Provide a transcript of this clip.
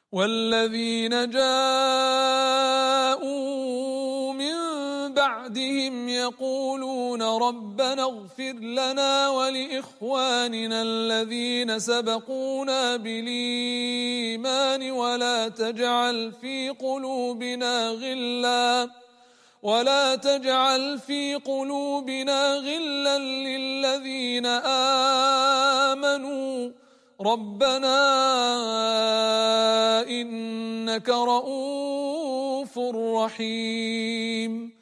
والذين جاءوا من بعدهم يقولون ربنا اغفر لنا ولإخواننا الذين سبقونا بالإيمان ولا تجعل في قلوبنا غلا للذين آمنوا ربنا إنك رؤوف رحيم.